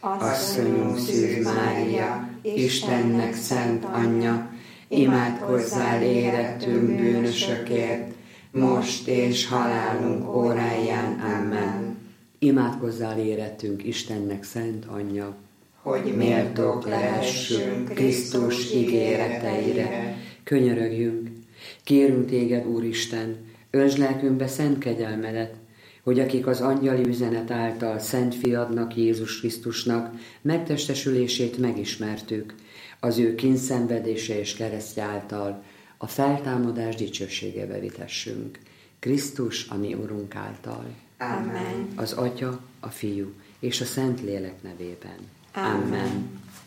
Asszonyunk Szűz Mária, Istennek szent anyja, imádkozzál érettünk bűnösökért, most és halálunk óráján. Amen. Imádkozzál érettünk Istennek szent anyja, hogy méltók lehessünk Krisztus ígéreteire. Könyörögjünk, kérünk téged, Úristen, öntsd lelkünkbe szent kegyelmedet, hogy akik az angyali üzenet által Szent Fiadnak, Jézus Krisztusnak megtestesülését megismertük, az ő kíndszenvedése és keresztje által a feltámadás dicsőségébe vitessünk. Krisztus, a mi Urunk által. Amen. Az Atya, a Fiú és a Szent Lélek nevében. Amen.